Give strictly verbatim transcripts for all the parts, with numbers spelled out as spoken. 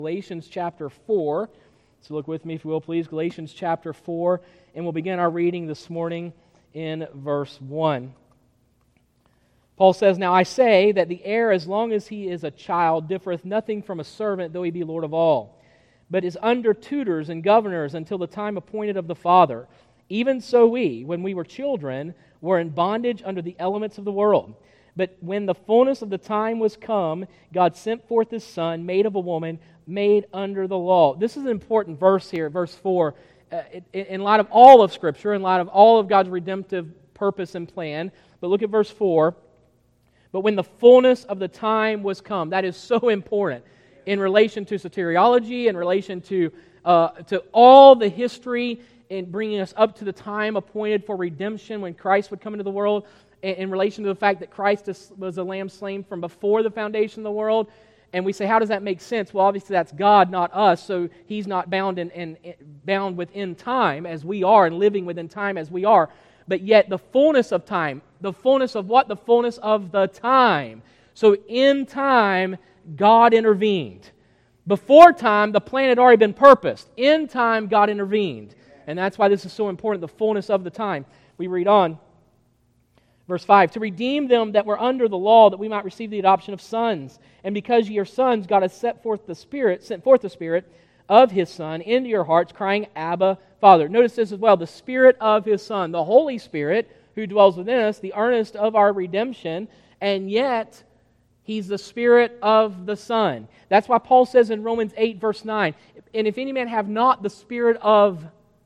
Galatians chapter four. So look with me, if you will, please. Galatians chapter four, and we'll begin our reading this morning in verse one. Paul says, "Now I say that the heir, as long as he is a child, differeth nothing from a servant, though he be Lord of all, but is under tutors and governors until the time appointed of the Father. Even so we, when we were children, were in bondage under the elements of the world. But when the fullness of the time was come, God sent forth His Son, made of a woman, made under the law." This is an important verse here, verse four. Uh, in, in light of all of Scripture, in light of all of God's redemptive purpose and plan. But look at verse four. "But when the fullness of the time was come," that is so important in relation to soteriology, in relation to, uh, to all the history in bringing us up to the time appointed for redemption when Christ would come into the world, in, in relation to the fact that Christ is, was a lamb slain from before the foundation of the world. And we say, how does that make sense? Well, obviously that's God, not us, so He's not bound in, in, in bound within time as we are and living within time as we are. But yet the fullness of time, the fullness of what? The fullness of the time. So in time, God intervened. Before time, the plan had already been purposed. In time, God intervened. And that's why this is so important, the fullness of the time. We read on. Verse five, "To redeem them that were under the law, that we might receive the adoption of sons. And because ye are sons, God hath set forth the Spirit, sent forth the Spirit of His Son into your hearts, crying, Abba, Father." Notice this as well, the Spirit of His Son, the Holy Spirit who dwells within us, the earnest of our redemption, and yet He's the Spirit of the Son. That's why Paul says in Romans eight, verse nine, "And if any man have not the Spirit of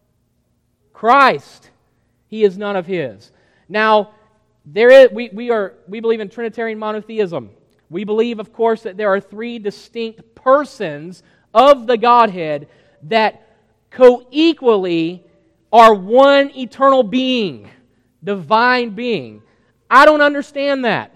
Christ, he is none of His." Now, there is, we, we, are, we believe in Trinitarian monotheism. We believe, of course, that there are three distinct persons of the Godhead that co-equally are one eternal being, divine being. I don't understand that.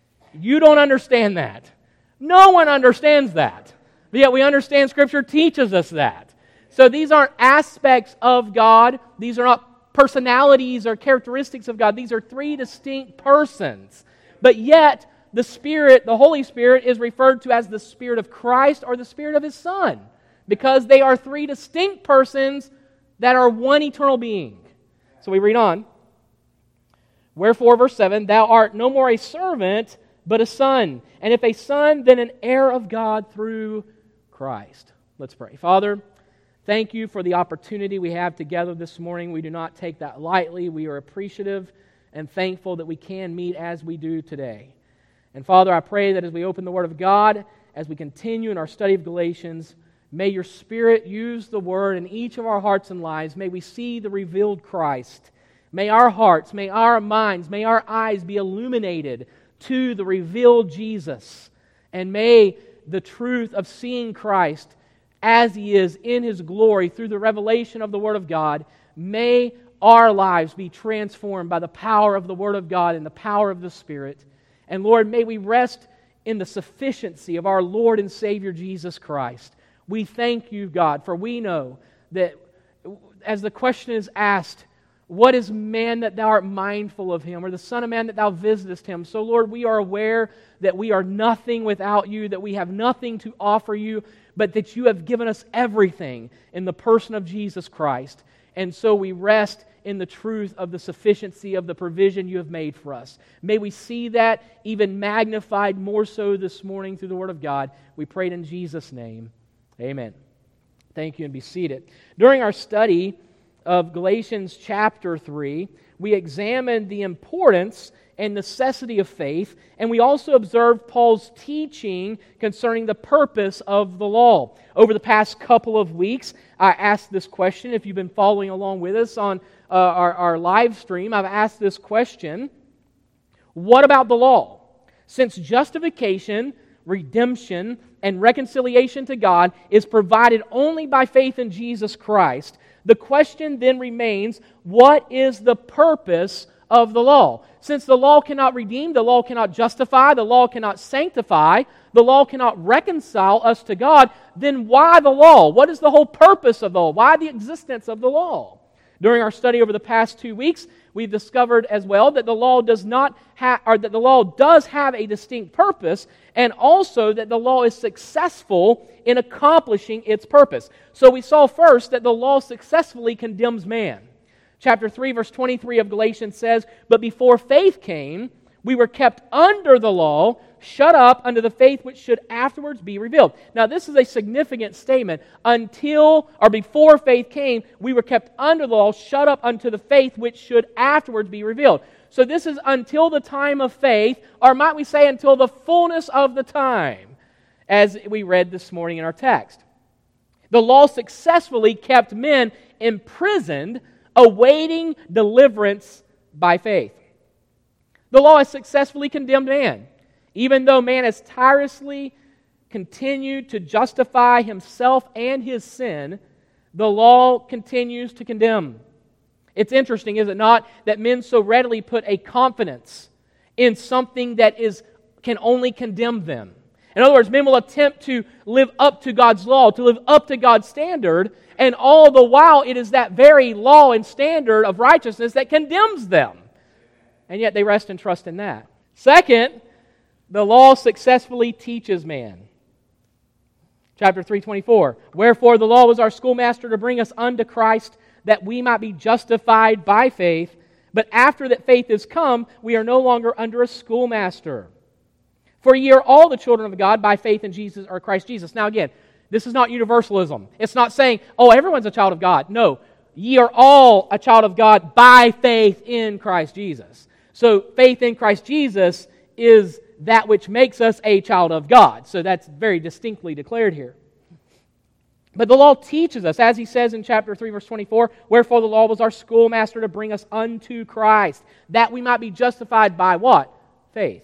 You don't understand that. No one understands that. But yet we understand Scripture teaches us that. So these aren't aspects of God. These are not personalities or characteristics of God. These are three distinct persons. But yet the Spirit, the Holy Spirit, is referred to as the Spirit of Christ or the Spirit of His Son, because they are three distinct persons that are one eternal being. So we read on. "Wherefore," verse seven, "thou art no more a servant, but a son. And if a son, then an heir of God through Christ." Let's pray. Father, thank You for the opportunity we have together this morning. We do not take that lightly. We are appreciative and thankful that we can meet as we do today. And Father, I pray that as we open the Word of God, as we continue in our study of Galatians, may Your Spirit use the Word in each of our hearts and lives. May we see the revealed Christ. May our hearts, may our minds, may our eyes be illuminated to the revealed Jesus. And may the truth of seeing Christ as He is in His glory through the revelation of the Word of God, may our lives be transformed by the power of the Word of God and the power of the Spirit. And Lord, may we rest in the sufficiency of our Lord and Savior Jesus Christ. We thank You, God, for we know that as the question is asked, what is man that Thou art mindful of him, or the Son of Man that Thou visitest him? So Lord, we are aware that we are nothing without You, that we have nothing to offer You, but that You have given us everything in the person of Jesus Christ. And so we rest in the truth of the sufficiency of the provision You have made for us. May we see that even magnified more so this morning through the Word of God. We pray it in Jesus' name. Amen. Thank you, and be seated. During our study of Galatians chapter three, we examined the importance and necessity of faith, and we also observed Paul's teaching concerning the purpose of the law. Over the past couple of weeks, I asked this question. If you've been following along with us on uh, our, our live stream, I've asked this question: what about the law? Since justification, redemption, and reconciliation to God is provided only by faith in Jesus Christ, the question then remains, what is the purpose of the law? Since the law cannot redeem, the law cannot justify, the law cannot sanctify, the law cannot reconcile us to God, then why the law? What is the whole purpose of the law? Why the existence of the law? During our study over the past two weeks, we've discovered as well that the law does not have, or that the law does have a distinct purpose, and also that the law is successful in accomplishing its purpose. So we saw first that the law successfully condemns man. Chapter three, verse twenty-three of Galatians says, "But before faith came, we were kept under the law, shut up under the faith which should afterwards be revealed." Now, this is a significant statement. Until, or before faith came, we were kept under the law, shut up unto the faith which should afterwards be revealed. So this is until the time of faith, or might we say until the fullness of the time, as we read this morning in our text. The law successfully kept men imprisoned, awaiting deliverance by faith. The law has successfully condemned man. Even though man has tirelessly continued to justify himself and his sin, the law continues to condemn. It's interesting, is it not, that men so readily put a confidence in something that is can only condemn them. In other words, men will attempt to live up to God's law, to live up to God's standard, and all the while it is that very law and standard of righteousness that condemns them. And yet they rest and trust in that. Second, the law successfully teaches man. Chapter three twenty-four, "Wherefore the law was our schoolmaster to bring us unto Christ, that we might be justified by faith. But after that faith is come, we are no longer under a schoolmaster. For ye are all the children of God by faith in Jesus or Christ Jesus." Now again, this is not universalism. It's not saying, oh, everyone's a child of God. No, ye are all a child of God by faith in Christ Jesus. So faith in Christ Jesus is that which makes us a child of God. So that's very distinctly declared here. But the law teaches us, as he says in chapter three, verse twenty-four, "Wherefore the law was our schoolmaster to bring us unto Christ, that we might be justified by" what? Faith.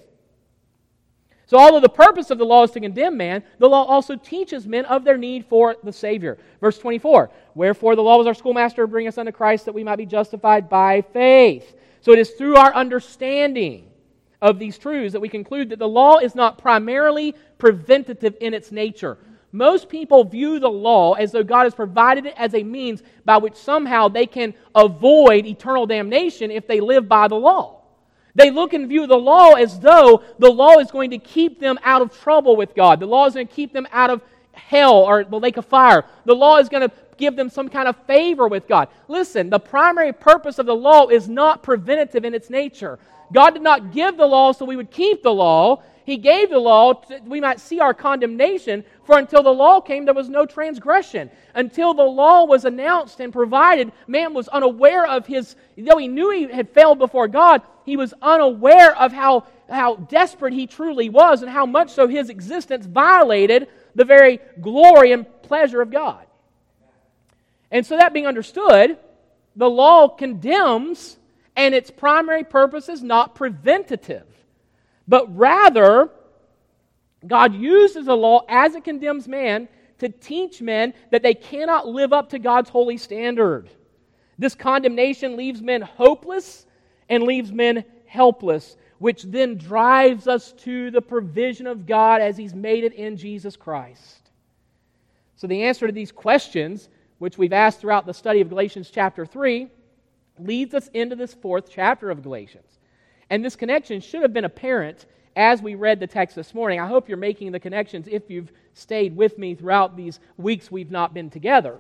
So although the purpose of the law is to condemn man, the law also teaches men of their need for the Savior. Verse twenty-four, "Wherefore the law was our schoolmaster to bring us unto Christ, that we might be justified by faith." So it is through our understanding of these truths that we conclude that the law is not primarily preventative in its nature. Most people view the law as though God has provided it as a means by which somehow they can avoid eternal damnation if they live by the law. They look and view the law as though the law is going to keep them out of trouble with God. The law is going to keep them out of hell or the lake of fire. The law is going to give them some kind of favor with God. Listen, the primary purpose of the law is not preventative in its nature. God did not give the law so we would keep the law. He gave the law that we might see our condemnation, for until the law came, there was no transgression. Until the law was announced and provided, man was unaware of his, though he knew he had failed before God, he was unaware of how, how desperate he truly was and how much so his existence violated the very glory and pleasure of God. And so that being understood, the law condemns, and its primary purpose is not preventative. But rather, God uses the law as it condemns man to teach men that they cannot live up to God's holy standard. This condemnation leaves men hopeless and leaves men helpless, which then drives us to the provision of God as He's made it in Jesus Christ. So the answer to these questions, which we've asked throughout the study of Galatians chapter three, leads us into this fourth chapter of Galatians. And this connection should have been apparent as we read the text this morning. I hope you're making the connections if you've stayed with me throughout these weeks we've not been together.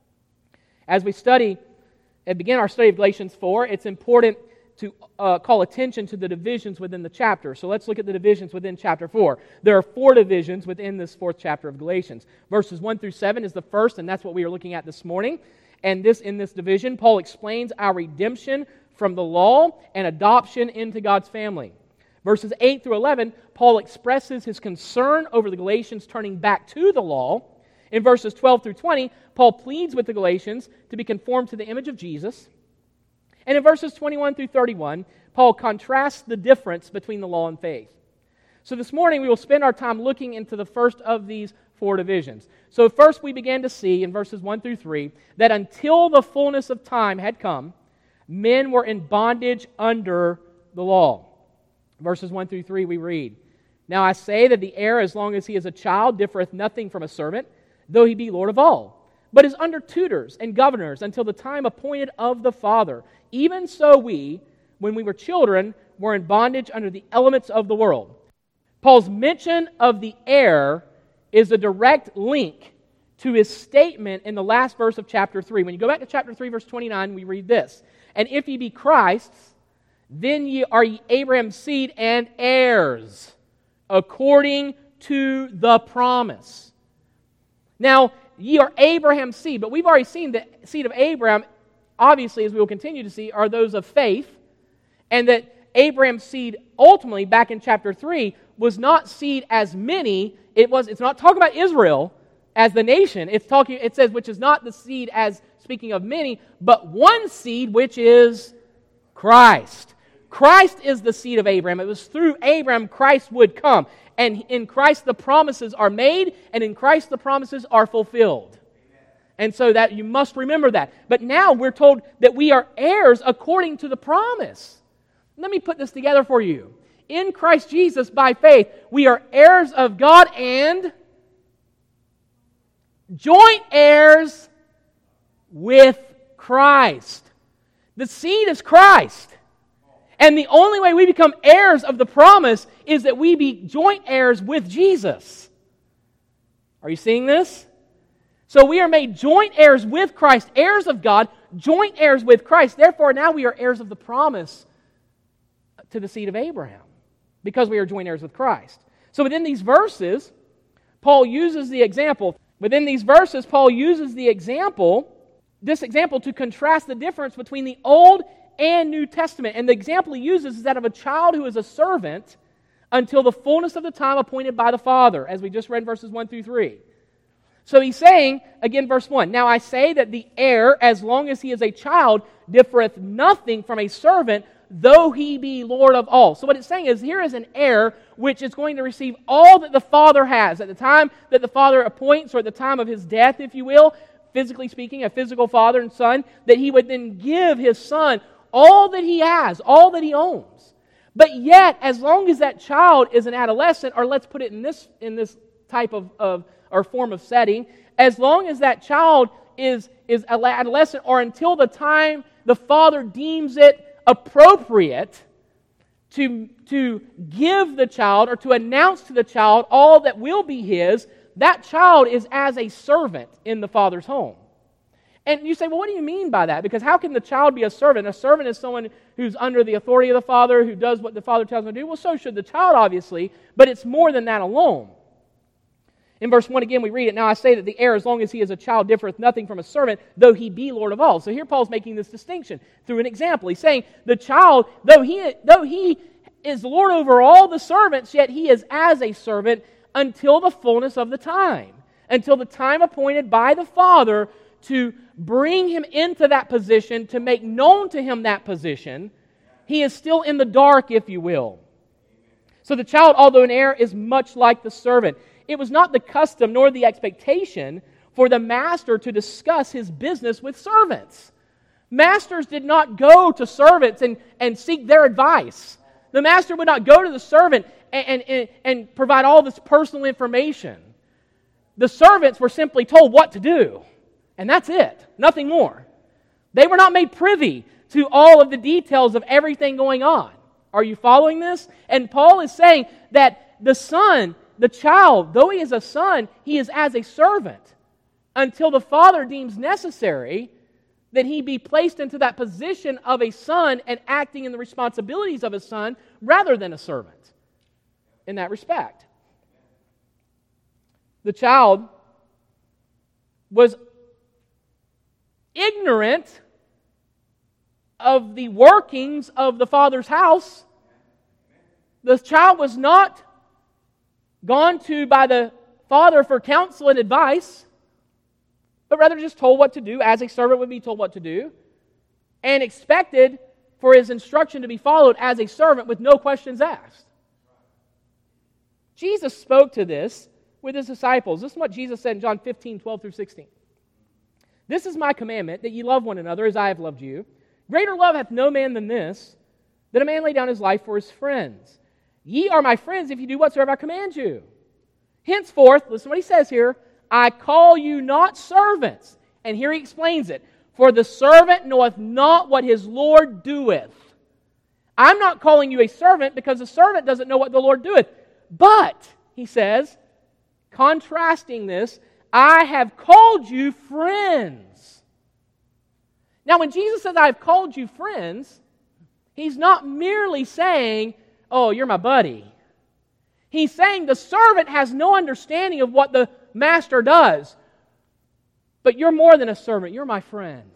As we study and begin our study of Galatians four, it's important to uh, call attention to the divisions within the chapter. So let's look at the divisions within chapter four. There are four divisions within this fourth chapter of Galatians. Verses one through seven is the first, and that's what we are looking at this morning. And this in this division, Paul explains our redemption from the law and adoption into God's family. Verses eight through eleven, Paul expresses his concern over the Galatians turning back to the law. In verses twelve through twenty, Paul pleads with the Galatians to be conformed to the image of Jesus. And in verses twenty-one through thirty-one, Paul contrasts the difference between the law and faith. So this morning we will spend our time looking into the first of these four divisions. So first we began to see in verses one through three that until the fullness of time had come, men were in bondage under the law. Verses one through three we read, "Now I say that the heir, as long as he is a child, differeth nothing from a servant, though he be Lord of all, but is under tutors and governors until the time appointed of the Father. Even so we, when we were children, were in bondage under the elements of the world. Paul's mention of the heir is a direct link to his statement in the last verse of chapter three. When you go back to chapter three, verse twenty-nine, we read this. And if ye be Christ's, then ye are ye Abraham's seed and heirs, according to the promise. Now, ye are Abraham's seed, but we've already seen the seed of Abraham, obviously, as we will continue to see, are those of faith, and that Abraham's seed, ultimately, back in chapter three, was not seed as many. It was. It's not talking about Israel as the nation. It's talking. It says, which is not the seed as speaking of many, but one seed, which is Christ. Christ is the seed of Abraham. It was through Abraham Christ would come. And in Christ the promises are made, and in Christ the promises are fulfilled. And so that you must remember that. But now we're told that we are heirs according to the promise. Let me put this together for you. In Christ Jesus, by faith, we are heirs of God and joint heirs with Christ. The seed is Christ. And the only way we become heirs of the promise is that we be joint heirs with Jesus. Are you seeing this? So we are made joint heirs with Christ, heirs of God, joint heirs with Christ. Therefore, now we are heirs of the promise to the seed of Abraham, because we are joint heirs with Christ. So within these verses, Paul uses the example. Within these verses, Paul uses the example, this example to contrast the difference between the Old and New Testament. And the example he uses is that of a child who is a servant until the fullness of the time appointed by the Father, as we just read verses one through three. So he's saying, again, verse one, Now I say that the heir, as long as he is a child, differeth nothing from a servant, though he be Lord of all. So what it's saying is, here is an heir which is going to receive all that the Father has. At the time that the Father appoints, or at the time of his death, if you will, physically speaking, a physical father and son, that he would then give his son all that he has, all that he owns. But yet, as long as that child is an adolescent, or let's put it in this, in this type of, of or form of setting, as long as that child is, is an adolescent, or until the time the Father deems it appropriate to, to give the child or to announce to the child all that will be his, that child is as a servant in the Father's home. And you say, well, what do you mean by that? Because how can the child be a servant? A servant is someone who's under the authority of the Father, who does what the Father tells him to do. Well, so should the child, obviously, but it's more than that alone. In verse one again, we read it, Now I say that the heir, as long as he is a child, differeth nothing from a servant, though he be Lord of all. So here Paul's making this distinction through an example. He's saying, the child, though he, though he is Lord over all the servants, yet he is as a servant until the fullness of the time, until the time appointed by the Father to bring him into that position, to make known to him that position. He is still in the dark, if you will. So the child, although an heir, is much like the servant. It was not the custom nor the expectation for the master to discuss his business with servants. Masters did not go to servants and, and seek their advice. The master would not go to the servant and, and, and provide all this personal information. The servants were simply told what to do, and that's it, nothing more. They were not made privy to all of the details of everything going on. Are you following this? And Paul is saying that the son, the child, though he is a son, he is as a servant until the Father deems necessary that he be placed into that position of a son and acting in the responsibilities of a son rather than a servant in that respect. The child was ignorant of the workings of the Father's house. The child was not gone to by the Father for counsel and advice, but rather just told what to do as a servant would be told what to do, and expected for his instruction to be followed as a servant with no questions asked. Jesus spoke to this with his disciples. This is what Jesus said in John fifteen, twelve through sixteen. This is my commandment, that ye love one another as I have loved you. Greater love hath no man than this, that a man lay down his life for his friends. Ye are my friends if you do whatsoever I command you. Henceforth, listen to what he says here, I call you not servants. And here he explains it. For the servant knoweth not what his Lord doeth. I'm not calling you a servant because the servant doesn't know what the Lord doeth. But, he says, contrasting this, I have called you friends. Now, when Jesus says, I have called you friends, he's not merely saying, oh, you're my buddy. He's saying the servant has no understanding of what the master does. But you're more than a servant. You're my friend.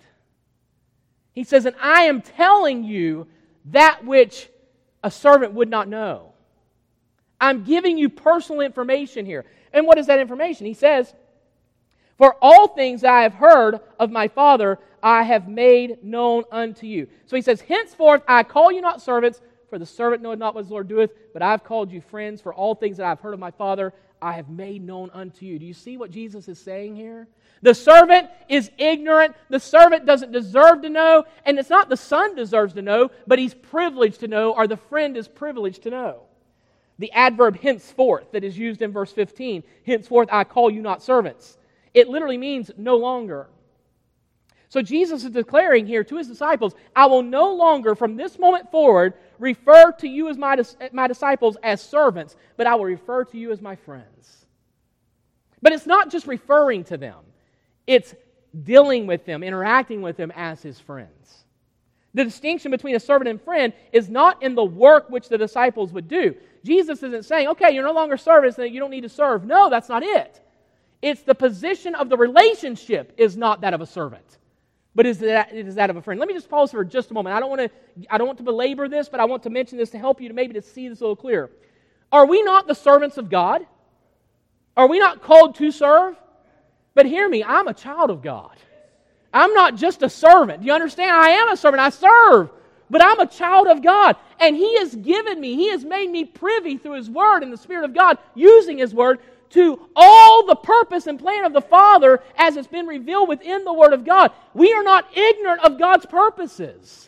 He says, and I am telling you that which a servant would not know. I'm giving you personal information here. And what is that information? He says, for all things that I have heard of my Father, I have made known unto you. So he says, henceforth I call you not servants, for the servant knoweth not what his Lord doeth, but I have called you friends, for all things that I have heard of my Father, I have made known unto you. Do you see what Jesus is saying here? The servant is ignorant. The servant doesn't deserve to know. And it's not the son deserves to know, but he's privileged to know, or the friend is privileged to know. The adverb henceforth that is used in verse fifteen, henceforth I call you not servants. It literally means no longer. So Jesus is declaring here to his disciples, I will no longer from this moment forward refer to you as my, my disciples as servants, but I will refer to you as my friends. But it's not just referring to them. It's dealing with them, interacting with them as his friends. The distinction between a servant and friend is not in the work which the disciples would do. Jesus isn't saying, okay, you're no longer servants, then you don't need to serve. No, that's not it. It's the position of the relationship is not that of a servant, but is that, it is that of a friend. Let me just pause for just a moment. I don't want to I don't want to belabor this, but I want to mention this to help you to maybe to see this a little clearer. Are we not the servants of God? Are we not called to serve? But hear me, I'm a child of God. I'm not just a servant. Do you understand? I am a servant. I serve. But I'm a child of God. And He has given me, He has made me privy through His Word and the Spirit of God, using His Word, to all the purpose and plan of the Father as it's been revealed within the Word of God. We are not ignorant of God's purposes.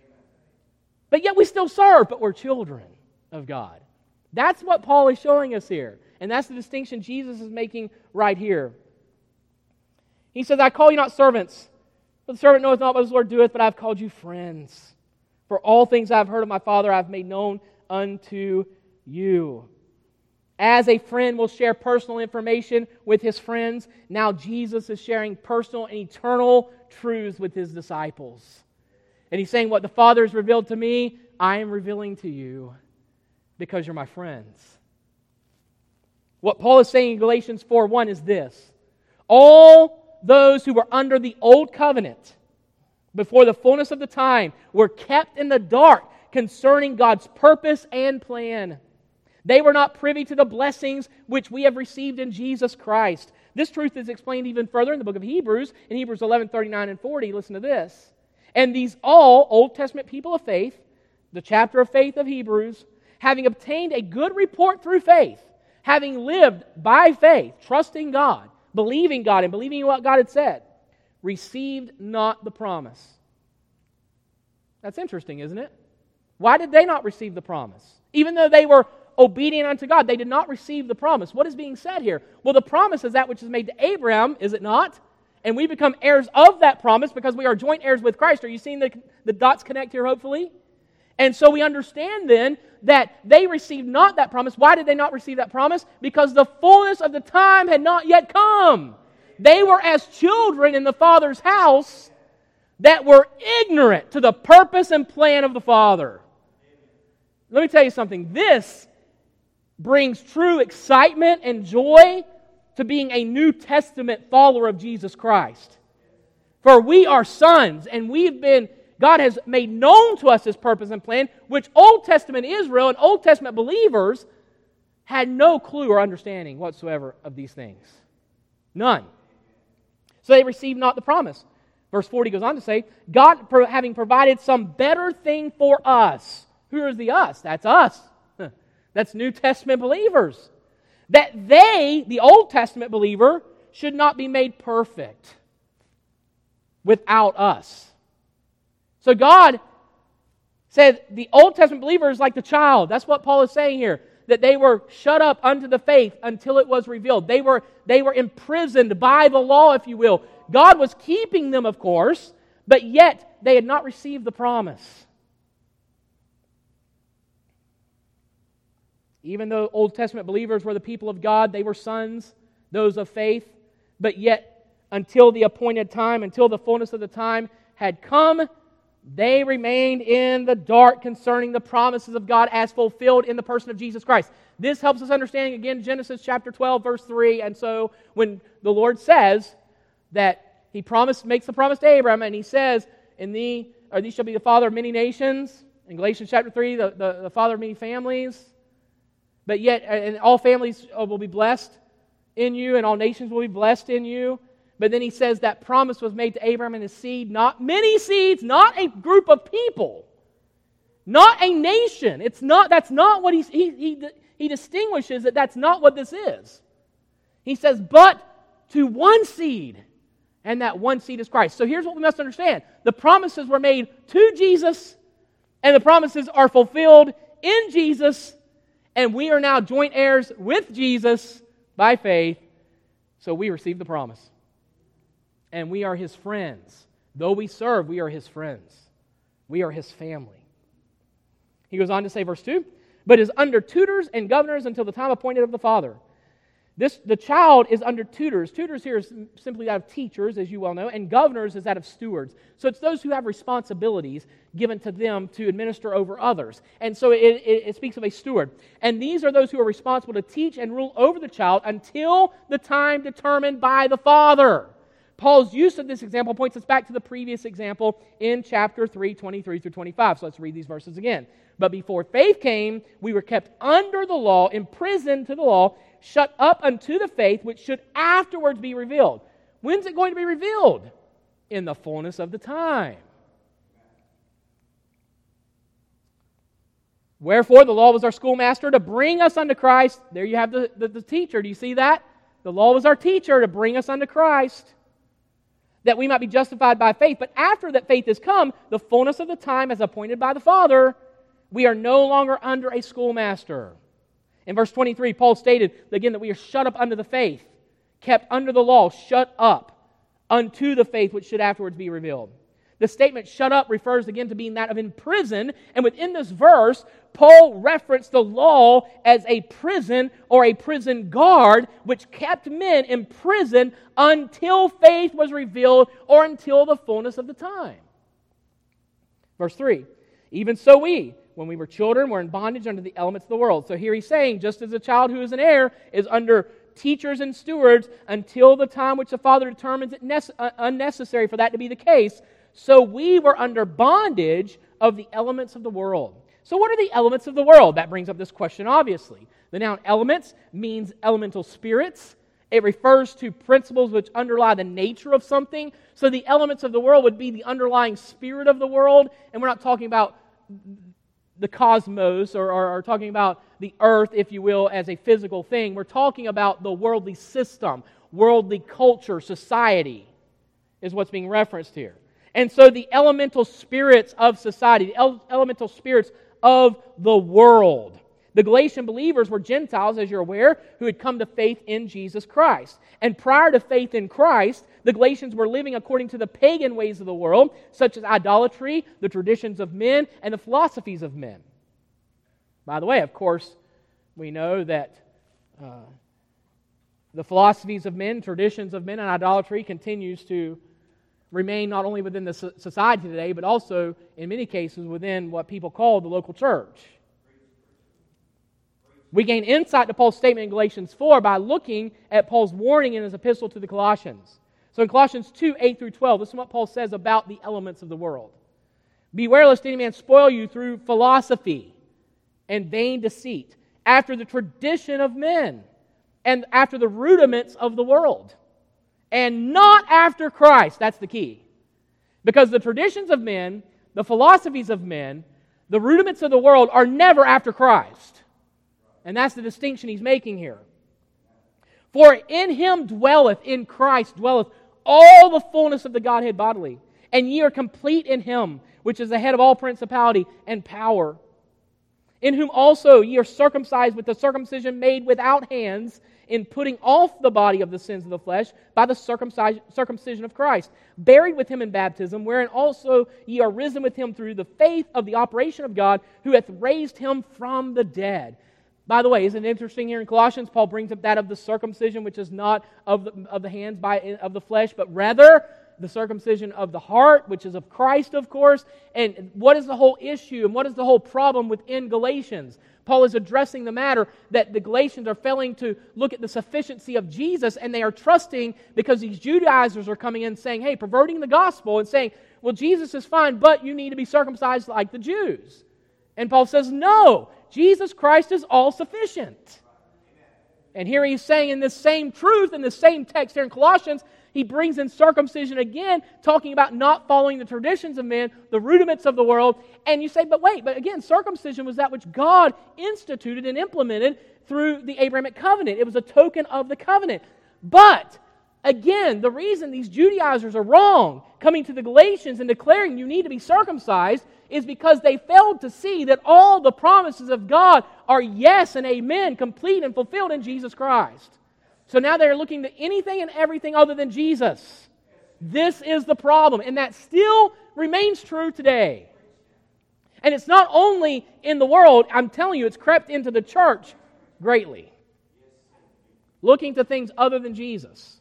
But yet we still serve, but we're children of God. That's what Paul is showing us here. And that's the distinction Jesus is making right here. He says, I call you not servants, for the servant knoweth not what his Lord doeth, but I have called you friends. For all things I have heard of my Father I have made known unto you. As a friend will share personal information with his friends, now Jesus is sharing personal and eternal truths with his disciples. And he's saying, what the Father has revealed to me, I am revealing to you because you're my friends. What Paul is saying in Galatians four one is this. All those who were under the old covenant before the fullness of the time were kept in the dark concerning God's purpose and plan. They were not privy to the blessings which we have received in Jesus Christ. This truth is explained even further in the book of Hebrews, in Hebrews eleven, thirty-nine and forty. Listen to this. And these all Old Testament people of faith, the chapter of faith of Hebrews, having obtained a good report through faith, having lived by faith, trusting God, believing God and believing in what God had said, received not the promise. That's interesting, isn't it? Why did they not receive the promise? Even though they were obedient unto God, they did not receive the promise. What is being said here? Well, the promise is that which is made to Abraham, is it not? And we become heirs of that promise because we are joint heirs with Christ. Are you seeing the, the dots connect here, hopefully? And so we understand then that they received not that promise. Why did they not receive that promise? Because the fullness of the time had not yet come. They were as children in the Father's house that were ignorant to the purpose and plan of the Father. Let me tell you something. This brings true excitement and joy to being a New Testament follower of Jesus Christ. For we are sons, and we've been God has made known to us His purpose and plan, which Old Testament Israel and Old Testament believers had no clue or understanding whatsoever of these things. None. So they received not the promise. Verse forty goes on to say, God having provided some better thing for us. Who is the us? That's us. That's New Testament believers. That they, the Old Testament believer, should not be made perfect without us. So God said the Old Testament believer is like the child. That's what Paul is saying here. that they were shut up unto the faith until it was revealed. They were, they were imprisoned by the law, if you will. God was keeping them, of course, but yet they had not received the promise. Even though Old Testament believers were the people of God, they were sons, those of faith, but yet until the appointed time, until the fullness of the time had come, they remained in the dark concerning the promises of God as fulfilled in the person of Jesus Christ. This helps us understanding, again, Genesis chapter twelve, verse three. And so when the Lord says that He promised, makes the promise to Abraham, and He says, "In thee, or thee shall be the father of many nations," in Galatians chapter three, the, the, the father of many families, but yet, and all families will be blessed in you, and all nations will be blessed in you. But then he says that promise was made to Abraham and his seed, not many seeds, not a group of people, not a nation. It's not. That's not what he's, he he he distinguishes that that's not what this is. He says, but to one seed, and that one seed is Christ. So here's what we must understand: the promises were made to Jesus, and the promises are fulfilled in Jesus, and we are now joint heirs with Jesus by faith. So we receive the promise. And we are His friends. Though we serve, we are His friends. We are His family. He goes on to say, verse two, but is under tutors and governors until the time appointed of the Father. This, the child is under tutors. Tutors here is simply that of teachers, as you well know, and governors is that of stewards. So it's those who have responsibilities given to them to administer over others. And so it, it, it speaks of a steward. And these are those who are responsible to teach and rule over the child until the time determined by the Father. Paul's use of this example points us back to the previous example in chapter three, twenty-three through twenty-five. So let's read these verses again. But before faith came, we were kept under the law, imprisoned to the law, shut up unto the faith which should afterwards be revealed. When's it going to be revealed? In the fullness of the time. Wherefore the law was our schoolmaster to bring us unto Christ. There you have the, the, the teacher. Do you see that? The law was our teacher to bring us unto Christ, that we might be justified by faith. But after that faith has come, the fullness of the time as appointed by the Father, we are no longer under a schoolmaster. In verse twenty-three, Paul stated again that we are shut up unto the faith, kept under the law, shut up unto the faith which should afterwards be revealed. The statement shut up refers again to being that of in prison, and within this verse, Paul referenced the law as a prison or a prison guard which kept men in prison until faith was revealed or until the fullness of the time. Verse three, even so we, when we were children, were in bondage under the elements of the world. So here he's saying, just as a child who is an heir is under teachers and stewards until the time which the Father determines it nece- unnecessary for that to be the case, so we were under bondage of the elements of the world. So what are the elements of the world? That brings up this question, obviously. The noun elements means elemental spirits. It refers to principles which underlie the nature of something. So the elements of the world would be the underlying spirit of the world. And we're not talking about the cosmos or, or, or talking about the earth, if you will, as a physical thing. We're talking about the worldly system, worldly culture, society is what's being referenced here. And so the elemental spirits of society, the ele- elemental spirits of the world. The Galatian believers were Gentiles, as you're aware, who had come to faith in Jesus Christ. And prior to faith in Christ, the Galatians were living according to the pagan ways of the world, such as idolatry, the traditions of men, and the philosophies of men. By the way, of course, we know that uh, the philosophies of men, traditions of men, and idolatry continues to remain not only within the society today, but also, in many cases, within what people call the local church. We gain insight to Paul's statement in Galatians four by looking at Paul's warning in his epistle to the Colossians. So in Colossians two, eight through twelve, this is what Paul says about the elements of the world. Beware lest any man spoil you through philosophy and vain deceit, after the tradition of men, and after the rudiments of the world. And not after Christ. That's the key. Because the traditions of men, the philosophies of men, the rudiments of the world are never after Christ. And that's the distinction he's making here. For in Him dwelleth, in Christ dwelleth, all the fullness of the Godhead bodily. And ye are complete in Him, which is the head of all principality and power. In whom also ye are circumcised with the circumcision made without hands, in putting off the body of the sins of the flesh by the circumcision of Christ, buried with him in baptism, wherein also ye are risen with him through the faith of the operation of God, who hath raised him from the dead. By the way, isn't it interesting here in Colossians, Paul brings up that of the circumcision, which is not of the, of the hands by of the flesh, but rather the circumcision of the heart, which is of Christ, of course. And what is the whole issue and what is the whole problem within Galatians? Paul is addressing the matter that the Galatians are failing to look at the sufficiency of Jesus, and they are trusting because these Judaizers are coming in saying, hey, perverting the gospel and saying, well, Jesus is fine, but you need to be circumcised like the Jews. And Paul says, no, Jesus Christ is all sufficient. And here he's saying in this same truth, in this same text here in Colossians, he brings in circumcision again, talking about not following the traditions of men, the rudiments of the world. And you say, but wait, but again, circumcision was that which God instituted and implemented through the Abrahamic covenant. It was a token of the covenant. But, again, the reason these Judaizers are wrong, coming to the Galatians and declaring you need to be circumcised, is because they failed to see that all the promises of God are yes and amen, complete and fulfilled in Jesus Christ. So now they're looking to anything and everything other than Jesus. This is the problem, and that still remains true today. And it's not only in the world, I'm telling you, it's crept into the church greatly. Looking to things other than Jesus.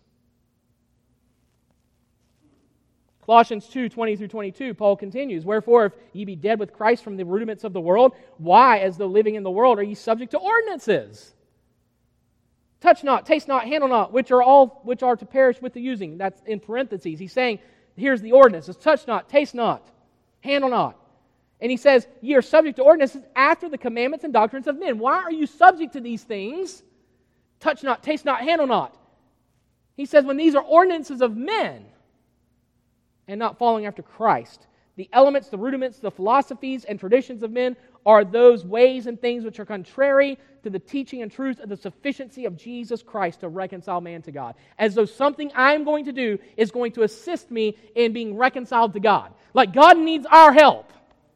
Colossians two, twenty through twenty-two, Paul continues, wherefore if ye be dead with Christ from the rudiments of the world, why, as though living in the world, are ye subject to ordinances? Touch not, taste not, handle not, which are all which are to perish with the using. That's in parentheses. He's saying, here's the ordinance. It's touch not, taste not, handle not. And he says, ye are subject to ordinances after the commandments and doctrines of men. Why are you subject to these things? Touch not, taste not, handle not. He says, when these are ordinances of men and not following after Christ. The elements, the rudiments, the philosophies and traditions of men are those ways and things which are contrary to the teaching and truth of the sufficiency of Jesus Christ to reconcile man to God. As though something I'm going to do is going to assist me in being reconciled to God. Like God needs our help.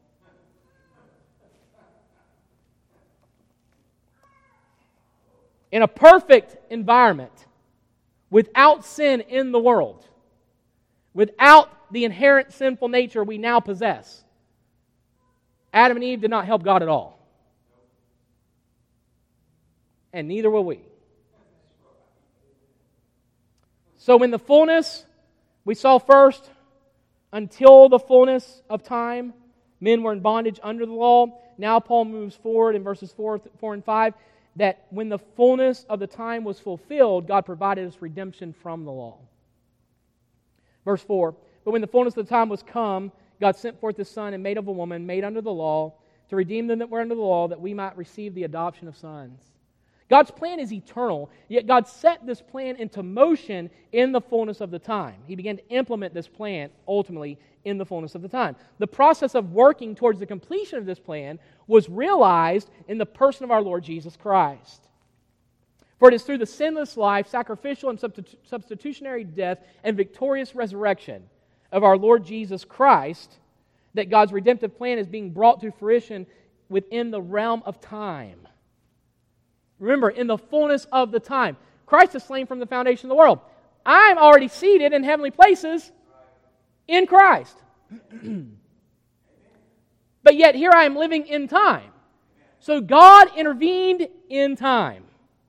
In a perfect environment, without sin in the world, without the inherent sinful nature we now possess, Adam and Eve did not help God at all. And neither will we. So in the fullness, we saw first, until the fullness of time, men were in bondage under the law. Now Paul moves forward in verses four, four and five, that when the fullness of the time was fulfilled, God provided us redemption from the law. Verse four, but when the fullness of the time was come, God sent forth His Son and made of a woman, made under the law, to redeem them that were under the law, that we might receive the adoption of sons. God's plan is eternal, yet God set this plan into motion in the fullness of the time. He began to implement this plan, ultimately, in the fullness of the time. The process of working towards the completion of this plan was realized in the person of our Lord Jesus Christ. For it is through the sinless life, sacrificial and substitutionary death, and victorious resurrection of our Lord Jesus Christ that God's redemptive plan is being brought to fruition within the realm of time. Remember, in the fullness of the time, Christ is slain from the foundation of the world. I'm already seated in heavenly places in Christ. But yet here I am living in time. So God intervened in time.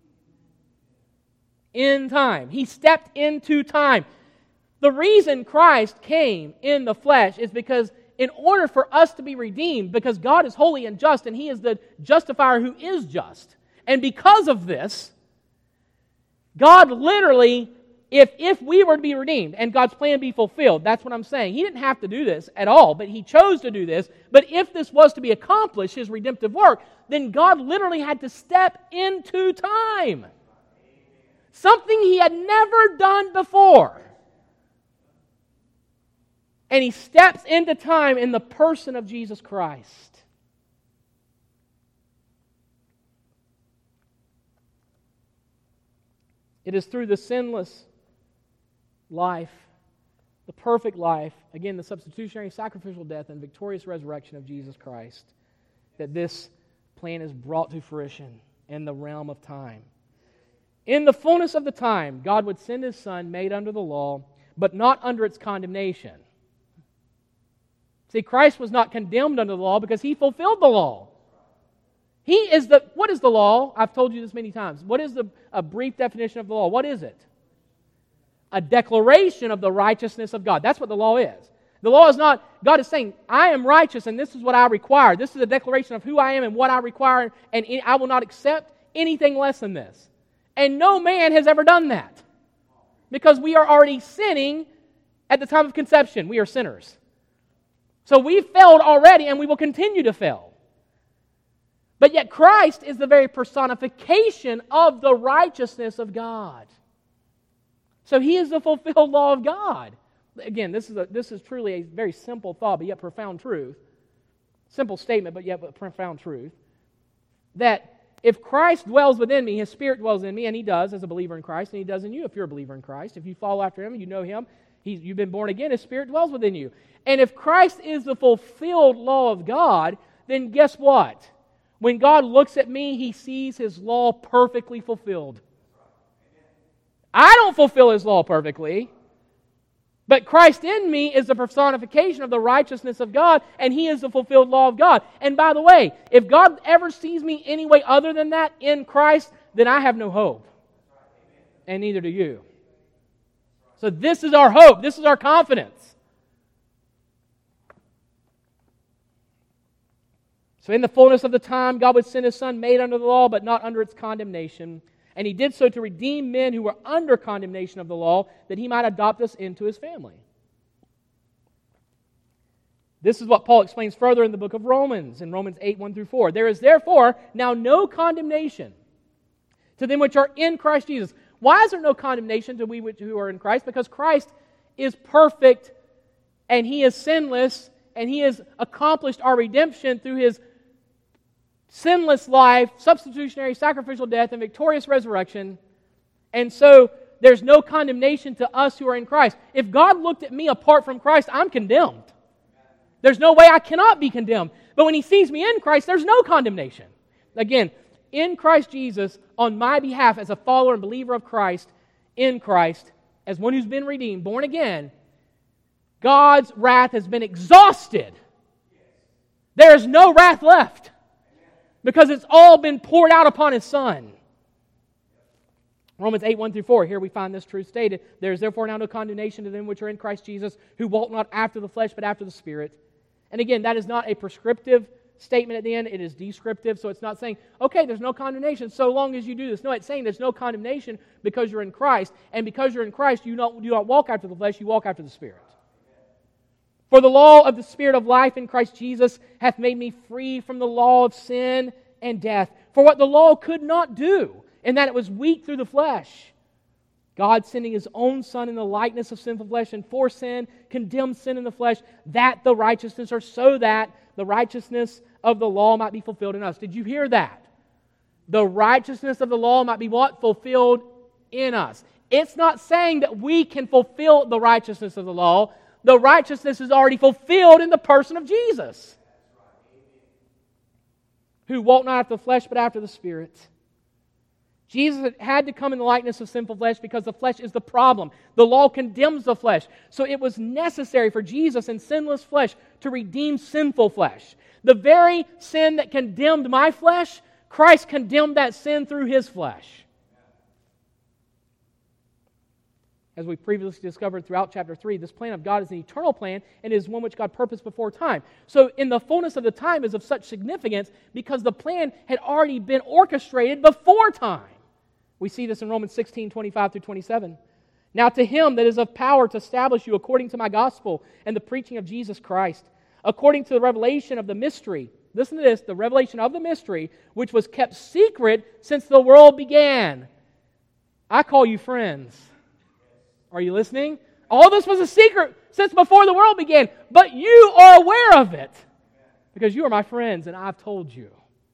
In time. He stepped into time. The reason Christ came in the flesh is because in order for us to be redeemed, because God is holy and just, and He is the justifier who is just. And because of this, God literally, if, if we were to be redeemed and God's plan be fulfilled, that's what I'm saying. He didn't have to do this at all, but He chose to do this. But if this was to be accomplished, His redemptive work, then God literally had to step into time. Something He had never done before. And He steps into time in the person of Jesus Christ. It is through the sinless life, the perfect life, again, the substitutionary sacrificial death and victorious resurrection of Jesus Christ, that this plan is brought to fruition in the realm of time. In the fullness of the time, God would send His Son made under the law, but not under its condemnation. See, Christ was not condemned under the law because He fulfilled the law. He is the, what is the law? I've told you this many times. What is the, a brief definition of the law? What is it? A declaration of the righteousness of God. That's what the law is. The law is not, God is saying, I am righteous and this is what I require. This is a declaration of who I am and what I require, and I will not accept anything less than this. And no man has ever done that. Because we are already sinning at the time of conception. We are sinners. So we failed already and we will continue to fail. But yet Christ is the very personification of the righteousness of God. So He is the fulfilled law of God. Again, this is, a, this is truly a very simple thought, but yet profound truth. Simple statement, but yet profound truth. That if Christ dwells within me, His Spirit dwells in me, and He does as a believer in Christ, and He does in you if you're a believer in Christ. If you follow after Him, you know Him, He's, you've been born again, His Spirit dwells within you. And if Christ is the fulfilled law of God, then guess what? When God looks at me, He sees His law perfectly fulfilled. I don't fulfill His law perfectly, but Christ in me is the personification of the righteousness of God, and He is the fulfilled law of God. And by the way, if God ever sees me any way other than that in Christ, then I have no hope. And neither do you. So this is our hope. This is our confidence. So in the fullness of the time, God would send His Son made under the law, but not under its condemnation. And He did so to redeem men who were under condemnation of the law, that He might adopt us into His family. This is what Paul explains further in the book of Romans, in Romans eight, one through four. There is therefore now no condemnation to them which are in Christ Jesus. Why is there no condemnation to we who are in Christ? Because Christ is perfect, and He is sinless, and He has accomplished our redemption through His sinless life, substitutionary, sacrificial death, and victorious resurrection. And so there's no condemnation to us who are in Christ. If God looked at me apart from Christ, I'm condemned. There's no way I cannot be condemned. But when He sees me in Christ, there's no condemnation. Again, in Christ Jesus, on my behalf as a follower and believer of Christ, in Christ, as one who's been redeemed, born again, God's wrath has been exhausted. There is no wrath left. Because it's all been poured out upon His Son. Romans eight, one through four, here we find this truth stated. There is therefore now no condemnation to them which are in Christ Jesus, who walk not after the flesh, but after the Spirit. And again, that is not a prescriptive statement at the end. It is descriptive, so it's not saying, okay, there's no condemnation so long as you do this. No, it's saying there's no condemnation because you're in Christ. And because you're in Christ, you don't, you don't walk after the flesh, you walk after the Spirit. For the law of the Spirit of life in Christ Jesus hath made me free from the law of sin and death. For what the law could not do, in that it was weak through the flesh, God sending His own Son in the likeness of sinful flesh, and for sin, condemned sin in the flesh, that the righteousness, or so that the righteousness of the law might be fulfilled in us. Did you hear that? The righteousness of the law might be what? Fulfilled in us. It's not saying that we can fulfill the righteousness of the law. The righteousness is already fulfilled in the person of Jesus, who walked not after the flesh, but after the Spirit. Jesus had to come in the likeness of sinful flesh because the flesh is the problem. The law condemns the flesh. So it was necessary for Jesus in sinless flesh to redeem sinful flesh. The very sin that condemned my flesh, Christ condemned that sin through His flesh. As we previously discovered throughout chapter three, this plan of God is an eternal plan and is one which God purposed before time. So in the fullness of the time is of such significance because the plan had already been orchestrated before time. We see this in Romans sixteen, twenty-five through twenty-seven. Now to Him that is of power to establish you according to my gospel and the preaching of Jesus Christ, according to the revelation of the mystery, listen to this, the revelation of the mystery, which was kept secret since the world began. I call you friends. Are you listening? All this was a secret since before the world began, but you are aware of it because you are my friends and I've told you.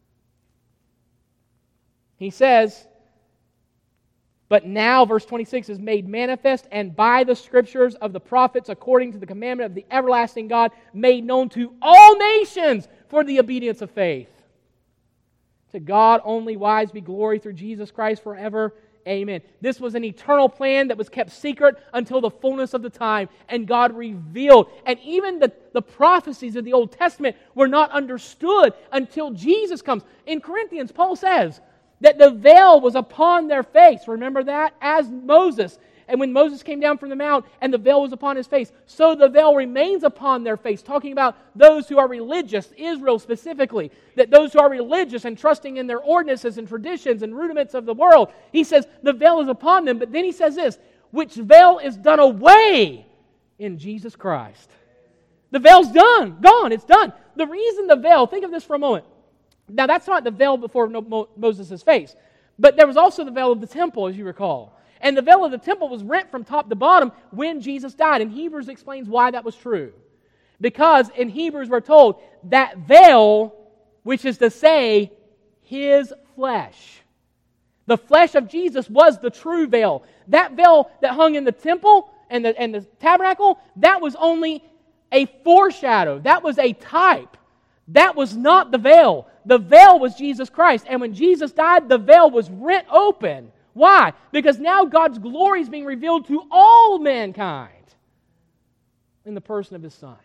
He says, but now, verse twenty-six, is made manifest, and by the Scriptures of the prophets, according to the commandment of the everlasting God, made known to all nations for the obedience of faith. To God only wise be glory through Jesus Christ forever. Amen. This was an eternal plan that was kept secret until the fullness of the time, and God revealed. And even the, the prophecies of the Old Testament were not understood until Jesus comes. In Corinthians, Paul says that the veil was upon their face. Remember that? As Moses. And when Moses came down from the mount and the veil was upon his face, so the veil remains upon their face, talking about those who are religious, Israel specifically, that those who are religious and trusting in their ordinances and traditions and rudiments of the world, he says the veil is upon them. But then he says this, which veil is done away in Jesus Christ. The veil's done, gone, it's done. The reason the veil, think of this for a moment. Now that's not the veil before Moses' face, but there was also the veil of the temple, as you recall. And the veil of the temple was rent from top to bottom when Jesus died. And Hebrews explains why that was true. Because in Hebrews we're told that veil, which is to say, His flesh. The flesh of Jesus was the true veil. That veil that hung in the temple and the, and the tabernacle, that was only a foreshadow. That was a type. That was not the veil. The veil was Jesus Christ. And when Jesus died, the veil was rent open. Why? Because now God's glory is being revealed to all mankind in the person of His Son.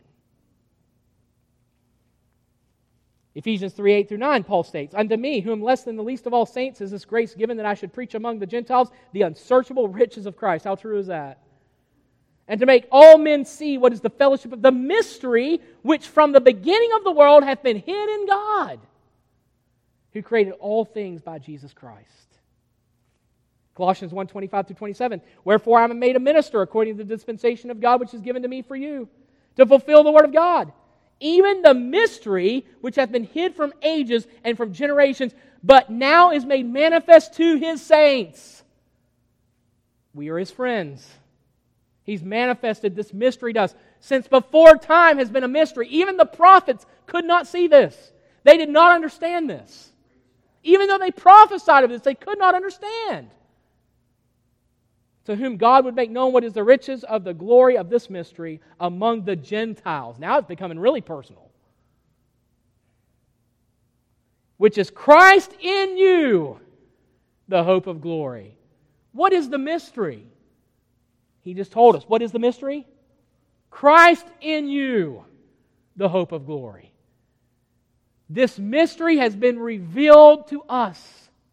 Ephesians three, eight through nine, Paul states, unto me, who am less than the least of all saints, is this grace given that I should preach among the Gentiles the unsearchable riches of Christ. How true is that? And to make all men see what is the fellowship of the mystery which from the beginning of the world hath been hid in God, who created all things by Jesus Christ. Colossians one, twenty-five through twenty-seven. Wherefore I am made a minister according to the dispensation of God which is given to me for you, to fulfill the word of God, even the mystery which hath been hid from ages and from generations, but now is made manifest to His saints. We are His friends. He's manifested this mystery to us. Since before time has been a mystery, even the prophets could not see this. They did not understand this. Even though they prophesied of this, they could not understand. To whom God would make known what is the riches of the glory of this mystery among the Gentiles. Now it's becoming really personal. Which is Christ in you, the hope of glory. What is the mystery? He just told us. What is the mystery? Christ in you, the hope of glory. This mystery has been revealed to us.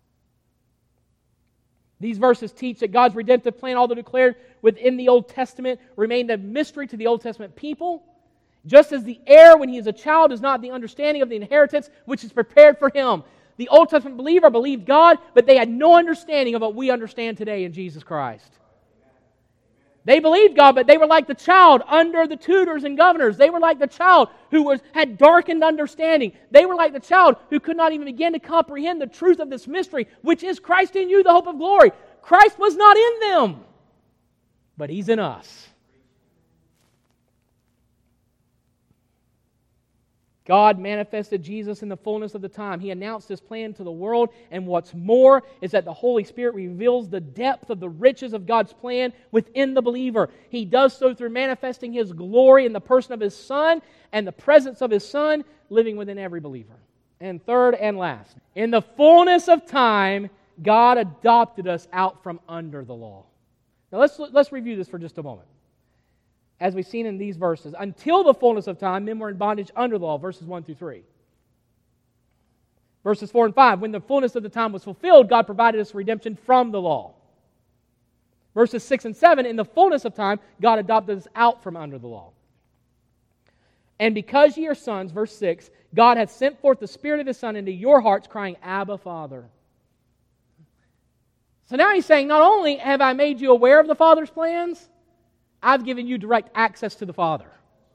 These verses teach that God's redemptive plan, although declared within the Old Testament, remained a mystery to the Old Testament people. Just as the heir, when he is a child, does not have the understanding of the inheritance which is prepared for him. The Old Testament believer believed God, but they had no understanding of what we understand today in Jesus Christ. They believed God, but they were like the child under the tutors and governors. They were like the child who was, had darkened understanding. They were like the child who could not even begin to comprehend the truth of this mystery, which is Christ in you, the hope of glory. Christ was not in them, but He's in us. God manifested Jesus in the fullness of the time. He announced His plan to the world, and what's more is that the Holy Spirit reveals the depth of the riches of God's plan within the believer. He does so through manifesting His glory in the person of His Son and the presence of His Son living within every believer. And third and last, in the fullness of time, God adopted us out from under the law. Now let's, let's review this for just a moment. As we've seen in these verses, until the fullness of time, men were in bondage under the law, verses one through three. Verses four and five, when the fullness of the time was fulfilled, God provided us redemption from the law. Verses six and seven, in the fullness of time, God adopted us out from under the law. And because ye are sons, verse six, God hath sent forth the Spirit of His Son into your hearts, crying, Abba, Father. So now He's saying, not only have I made you aware of the Father's plans, I've given you direct access to the Father.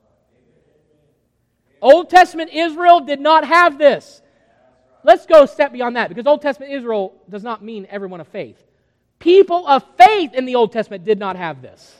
Old Testament Israel did not have this. Let's go a step beyond that, because Old Testament Israel does not mean everyone of faith. People of faith in the Old Testament did not have this.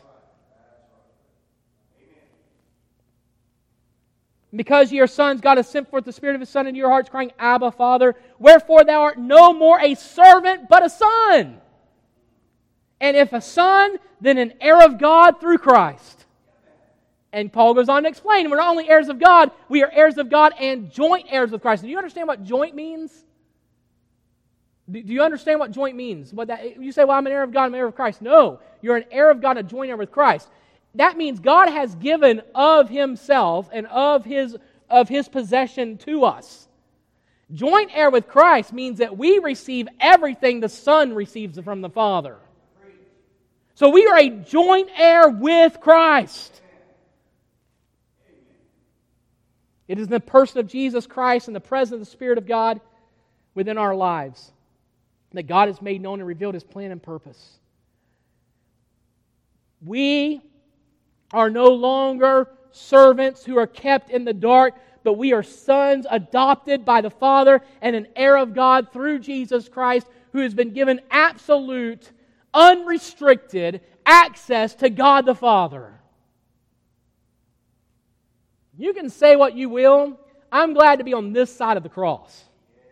Because ye are sons, God hath sent forth the Spirit of His Son into your hearts, crying, Abba, Father. Wherefore thou art no more a servant, but a son. And if a son, then an heir of God through Christ. And Paul goes on to explain, we're not only heirs of God, we are heirs of God and joint heirs with Christ. And do you understand what joint means? Do you understand what joint means? What that, you say, well, I'm an heir of God, I'm an heir of Christ. No, you're an heir of God, a joint heir with Christ. That means God has given of Himself and of His, of His possession to us. Joint heir with Christ means that we receive everything the Son receives from the Father. So we are a joint heir with Christ. It is in the person of Jesus Christ and the presence of the Spirit of God within our lives that God has made known and revealed His plan and purpose. We are no longer servants who are kept in the dark, but we are sons adopted by the Father and an heir of God through Jesus Christ, who has been given absolute, unrestricted access to God the Father. You can say what you will. I'm glad to be on this side of the cross.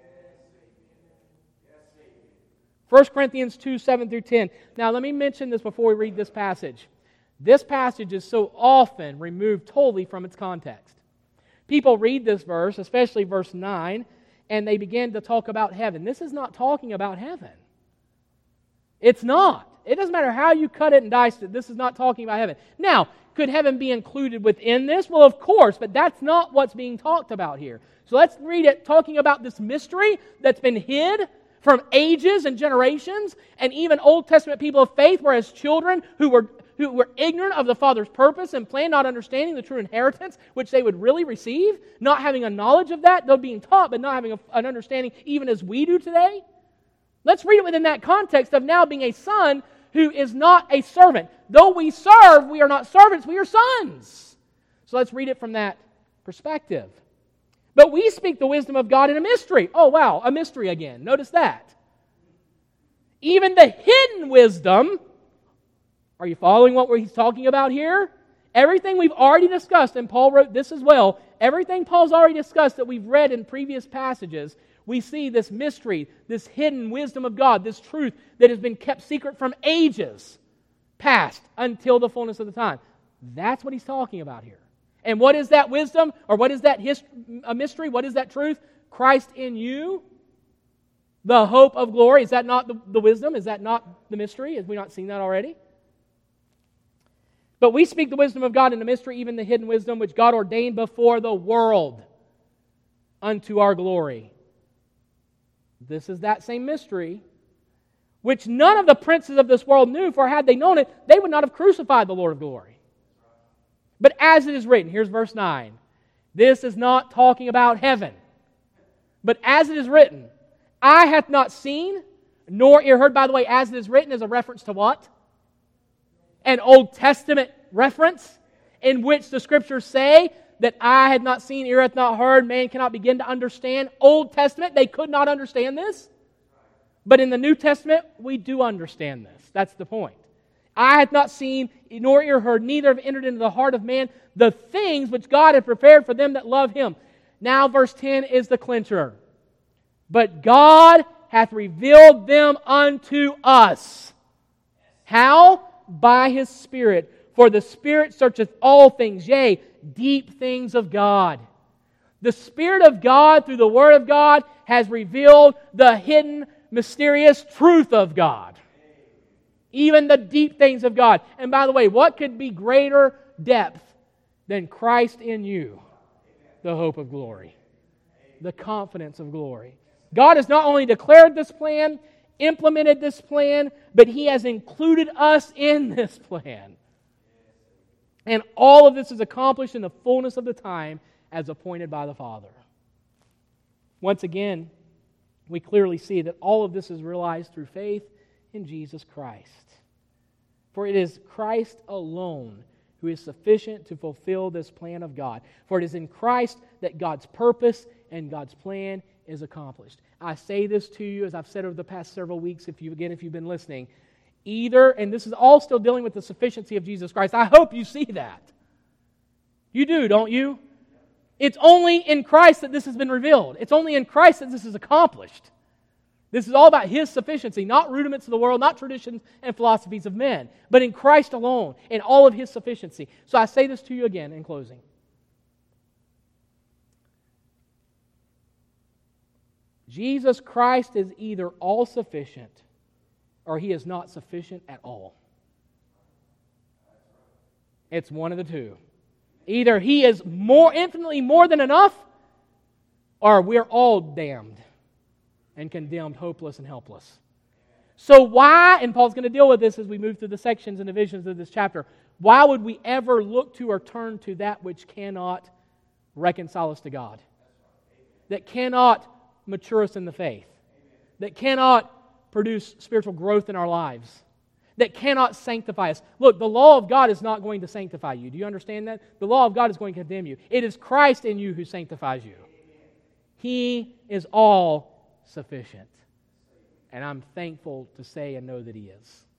First Corinthians two, seven through ten. Now let me mention this before we read this passage. This passage is so often removed totally from its context. People read this verse, especially verse nine, and they begin to talk about heaven. This is not talking about heaven. It's not. It doesn't matter how you cut it and dice it. This is not talking about heaven. Now, could heaven be included within this? Well, of course, but that's not what's being talked about here. So let's read it talking about this mystery that's been hid from ages and generations, and even Old Testament people of faith were as children who were who were ignorant of the Father's purpose and plan, not understanding the true inheritance which they would really receive, not having a knowledge of that, though being taught, but not having a, an understanding even as we do today. Let's read it within that context of now being a son who is not a servant. Though we serve, we are not servants, we are sons. So let's read it from that perspective. But we speak the wisdom of God in a mystery. Oh, wow, a mystery again. Notice that. Even the hidden wisdom. Are you following what he's talking about here? Everything we've already discussed, and Paul wrote this as well, everything Paul's already discussed that we've read in previous passages, we see this mystery, this hidden wisdom of God, this truth that has been kept secret from ages past until the fullness of the time. That's what he's talking about here. And what is that wisdom? Or what is that hist- a mystery? What is that truth? Christ in you, the hope of glory. Is that not the, the wisdom? Is that not the mystery? Have we not seen that already? But we speak the wisdom of God in the mystery, even the hidden wisdom which God ordained before the world unto our glory. This is that same mystery, which none of the princes of this world knew, for had they known it, they would not have crucified the Lord of glory. But as it is written, here's verse nine, this is not talking about heaven. But as it is written, eye hath not seen, nor ear heard. By the way, as it is written is a reference to what? An Old Testament reference in which the Scriptures say that eye had not seen, ear hath not heard, man cannot begin to understand. Old Testament, they could not understand this. But in the New Testament, we do understand this. That's the point. Eye hath not seen, nor ear heard, neither have entered into the heart of man the things which God had prepared for them that love Him. Now verse ten is the clincher. But God hath revealed them unto us. How? By His Spirit. For the Spirit searcheth all things, yea, deep things of God. The Spirit of God, through the Word of God, has revealed the hidden, mysterious truth of God. Even the deep things of God. And by the way, what could be greater depth than Christ in you? The hope of glory. The confidence of glory. God has not only declared this plan, implemented this plan, but He has included us in this plan. And all of this is accomplished in the fullness of the time as appointed by the Father. Once again, we clearly see that all of this is realized through faith in Jesus Christ. For it is Christ alone who is sufficient to fulfill this plan of God. For it is in Christ that God's purpose and God's plan is accomplished. I say this to you, as I've said over the past several weeks, if you again, if you've been listening, either, and this is all still dealing with the sufficiency of Jesus Christ. I hope you see that. You do, don't you? It's only in Christ that this has been revealed. It's only in Christ that this is accomplished. This is all about His sufficiency, not rudiments of the world, not traditions and philosophies of men, but in Christ alone, in all of His sufficiency. So I say this to you again in closing. Jesus Christ is either all sufficient or He is not sufficient at all. It's one of the two. Either He is more infinitely more than enough, or we're all damned and condemned, hopeless and helpless. So why, and Paul's going to deal with this as we move through the sections and divisions of this chapter, why would we ever look to or turn to that which cannot reconcile us to God? That cannot mature us in the faith? That cannot produce spiritual growth in our lives? That cannot sanctify us? Look, the law of God is not going to sanctify you. Do you understand that? The law of God is going to condemn you. It is Christ in you who sanctifies you. He is all sufficient. And I'm thankful to say and know that He is.